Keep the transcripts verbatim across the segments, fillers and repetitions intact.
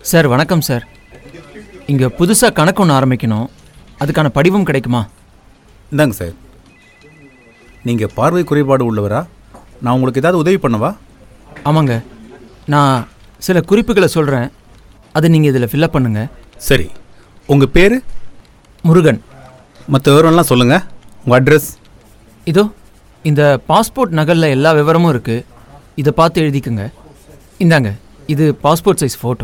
Sir வணக்கம் sir. இங்கே புதுசாக கணக்கு ஒன்று ஆரம்பிக்கணும், அதுக்கான படிவம் கிடைக்குமா? இந்தாங்க சார். நீங்கள் பார்வை குறைபாடு உள்ளவரா? நான் உங்களுக்கு ஏதாவது உதவி பண்ணவா? ஆமாங்க, நான் சில குறிப்புகளை சொல்கிறேன், அதை நீங்கள் இதில் ஃபில்அப் பண்ணுங்கள். சரி, உங்கள் பேர்? முருகன். மற்ற விவரம்லாம் சொல்லுங்கள். உங்கள் அட்ரஸ்? இதோ இந்த பாஸ்போர்ட் நகலில் எல்லா விவரமும் இருக்குது, இதை பார்த்து எழுதிக்குங்க. இந்தாங்க, இது பாஸ்போர்ட் சைஸ் ஃபோட்டோ.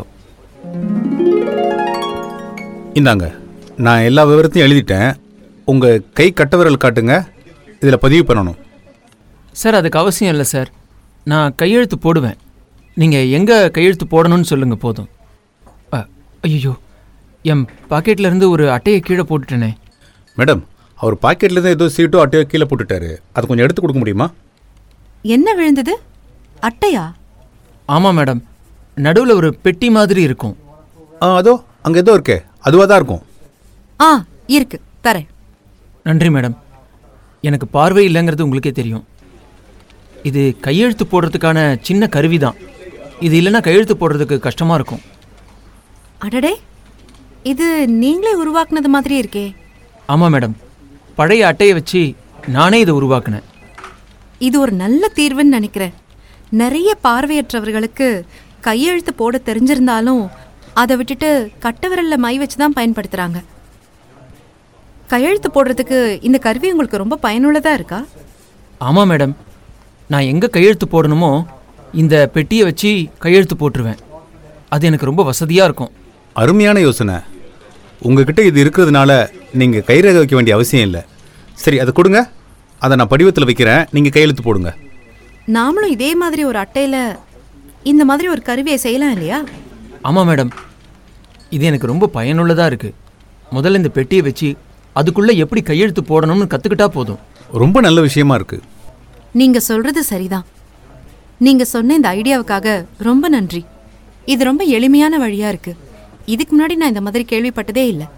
இந்தாங்க, நான் எல்லா விவரத்தையும் எழுதிட்டேன். உங்கள் கை கட்ட விரல் காட்டுங்க, இதில் பதிவு பண்ணணும். சார் அதுக்கு அவசியம் இல்லை சார், நான் கையெழுத்து போடுவேன். நீங்கள் எங்கே கையெழுத்து போடணும்னு சொல்லுங்கள் போதும். ஐயோ, என் பாக்கெட்லேருந்து ஒரு அட்டையை கீழே போட்டுட்டேனே. மேடம், அவர் பாக்கெட்லேருந்து ஏதோ சீட்டோ அட்டையோ கீழே போட்டுட்டாரு, அதை கொஞ்சம் எடுத்து கொடுக்க முடியுமா? என்ன விழுந்தது? அட்டையா? ஆமாம் மேடம், நடுவில் ஒரு பெட்டி மாதிரி இருக்கும். ஆ, அதோ அங்கே ஏதோ இருக்கே, அதுவாக தான் இருக்கும். ஆ இருக்கு, தரேன். நன்றி மேடம். எனக்கு பார்வை இல்லைங்கிறது உங்களுக்கே தெரியும். இது கையெழுத்து போடுறதுக்கான சின்ன கருவி தான். இது இல்லைன்னா கையெழுத்து போடுறதுக்கு கஷ்டமாக இருக்கும். அடடே, இது நீங்களே உருவாக்குனது மாதிரி இருக்கே. ஆமாம் மேடம், பழைய அட்டையை வச்சு நானே இதை உருவாக்குனேன். இது ஒரு நல்ல தீர்வுன்னு நினைக்கிறேன். நிறைய பார்வையற்றவர்களுக்கு கையெழுத்து போட தெரிஞ்சிருந்தாலும் அதை விட்டுட்டு கட்ட விரல்ல மை வச்சு தான் பயன்படுத்துகிறாங்க. கையெழுத்து போடுறதுக்கு இந்த கருவி உங்களுக்கு ரொம்ப பயனுள்ளதாக இருக்கா? ஆமாம் மேடம், நான் எங்கே கையெழுத்து போடணுமோ இந்த பெட்டியை வச்சு கையெழுத்து போட்டுருவேன். அது எனக்கு ரொம்ப வசதியாக இருக்கும். அருமையான யோசனை. உங்ககிட்ட இது இருக்கிறதுனால நீங்கள் கைரேகை வைக்க வேண்டிய அவசியம் இல்லை. சரி, அதை கொடுங்க, அதை நான் படிவத்தில் வைக்கிறேன், நீங்கள் கையெழுத்து போடுங்க. நாமளும் இதே மாதிரி ஒரு அட்டையில் இந்த மாதிரி ஒரு கருவியை செய்யலாம் இல்லையா? ஆமாம் மேடம், இது எனக்கு ரொம்ப பயனுள்ளதாக இருக்குது. முதல்ல இந்த பெட்டியை வச்சு அதுக்குள்ளே எப்படி கையெழுத்து போடணும்னு கற்றுக்கிட்டா போதும். ரொம்ப நல்ல விஷயமா இருக்குது. நீங்கள் சொல்கிறது சரிதான். நீங்கள் சொன்ன இந்த ஐடியாவுக்காக ரொம்ப நன்றி. இது ரொம்ப எளிமையான வழியாக இருக்குது. இதுக்கு முன்னாடி நான் இந்த மாதிரி கேள்விப்பட்டதே இல்லை.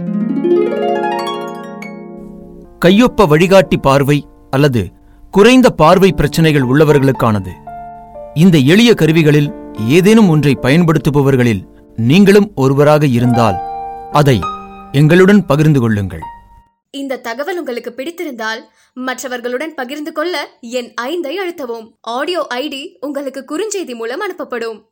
கையொப்ப வழிகாட்டி பார்வை அல்லது குறைந்த பார்வை பிரச்சனைகள் உள்ளவர்களுக்கானது. இந்த எளிய கருவிகளில் ஏதேனும் ஒன்றை பயன்படுத்துபவர்களில் நீங்களும் ஒருவராக இருந்தால் அதை எங்களுடன் பகிர்ந்து கொள்ளுங்கள். இந்த தகவல் உங்களுக்கு பிடித்திருந்தால் மற்றவர்களுடன் பகிர்ந்து கொள்ள என் ஐந்தை அழுத்தவும். ஆடியோ ஐடி உங்களுக்கு குறுஞ்செய்தி மூலம் அனுப்பப்படும்.